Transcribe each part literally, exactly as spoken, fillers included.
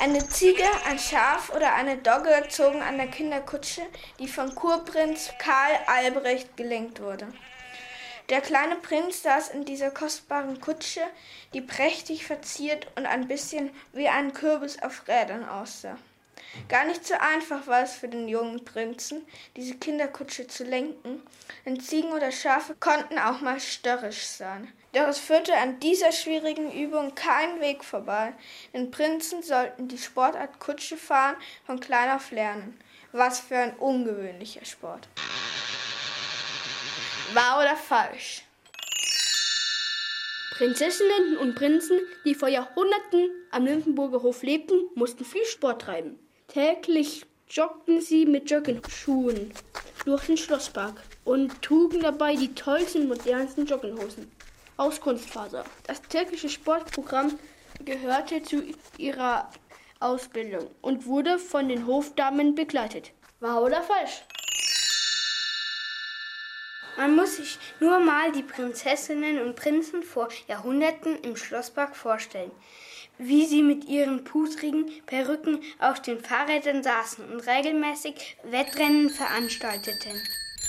Eine Ziege, ein Schaf oder eine Dogge zogen an der Kinderkutsche, die von Kurprinz Karl Albrecht gelenkt wurde. Der kleine Prinz saß in dieser kostbaren Kutsche, die prächtig verziert und ein bisschen wie ein Kürbis auf Rädern aussah. Gar nicht so einfach war es für den jungen Prinzen, diese Kinderkutsche zu lenken, denn Ziegen oder Schafe konnten auch mal störrisch sein. Doch es führte an dieser schwierigen Übung kein Weg vorbei, denn Prinzen sollten die Sportart Kutsche fahren von klein auf lernen. Was für ein ungewöhnlicher Sport. Wahr oder falsch? Prinzessinnen und Prinzen, die vor Jahrhunderten am Nymphenburger Hof lebten, mussten viel Sport treiben. Täglich joggten sie mit Joggingschuhen durch den Schlosspark und trugen dabei die tollsten und modernsten Jogginghosen aus Kunstfaser. Das tägliche Sportprogramm gehörte zu ihrer Ausbildung und wurde von den Hofdamen begleitet. Wahr oder falsch? Man muss sich nur mal die Prinzessinnen und Prinzen vor Jahrhunderten im Schlosspark vorstellen, wie sie mit ihren putrigen Perücken auf den Fahrrädern saßen und regelmäßig Wettrennen veranstalteten.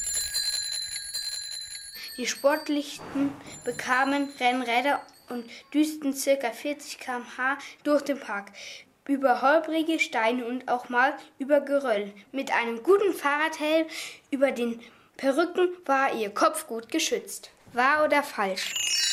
Die Sportlichten bekamen Rennräder und düsten ca. vierzig Kilometer pro Stunde durch den Park, über holprige Steine und auch mal über Geröll. Mit einem guten Fahrradhelm über den Perücken war ihr Kopf gut geschützt. Wahr oder falsch?